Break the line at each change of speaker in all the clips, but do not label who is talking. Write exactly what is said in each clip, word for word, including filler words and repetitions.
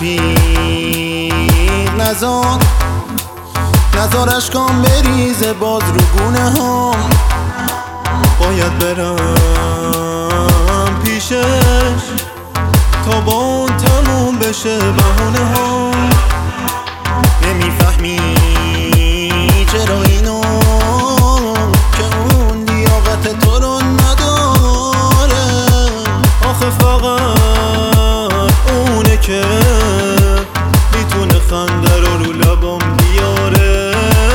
رفیق نزار نزار اشکام بریزه باز رو گونه هم. باید برم پیشش تا با اون تموم بشه بهونه ها. نمیفهمی چرا اینو که اون لیاقت تو رو نداره. آخه فقط اونه که میتونه خنده رو رو لبام بیاره.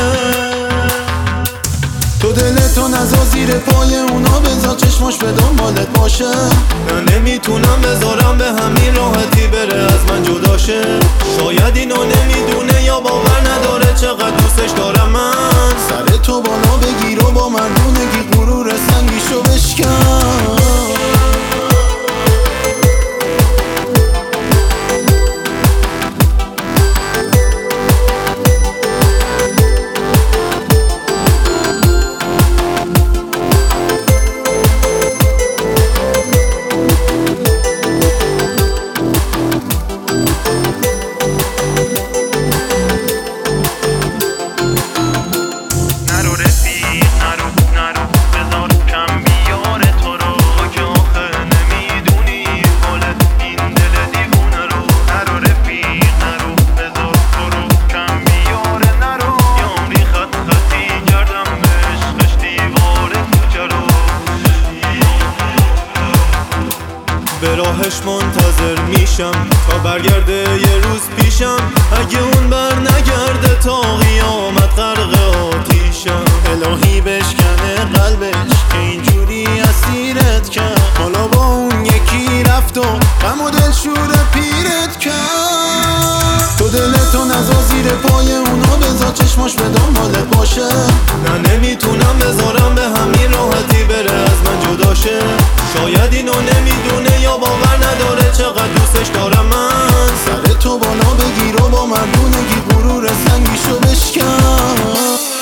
تو دلتو نزا زیر پای اونا بذار چشماش به دنبالت باشه. نه نمیتونم بذارم به همین راحتی بره از من جداشه. شاید اینو نمیدونه یا باور نداره چقدر دوستش دارم من. سر تو بالا بگیر و با مردونگی غرور سنگیشو بشکن. به راهش منتظر میشم تا برگرده یه روز پیشم. اگه اون بر نگرده تا قیامت غرق آتیشم. الهی بشکنه قلبش که اینجوری اسیرت کرد. حالا با اون یکی رفت و غم و دلشور پیرت کرد. تو دلتو نزا زیر پای اونا بذار چشماش به دنبالت باشه. نه نمیتونم بذارم به همین راحتی بره از من جداشه. شاید اینو نمیدونه یا باور نداره چقدر دوستش دارم من. سر تو بالا بگیر و با مردونگی غرور سنگیشو بشکن.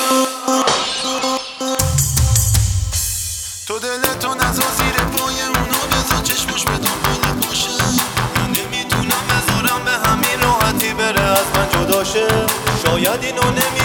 تو دلتو نزا زیر پای اونا بذار چشماش به دنبالت باشه. من نمیتونم بذارم به همین راحتی بره از من جداشه. شاید اینو نمی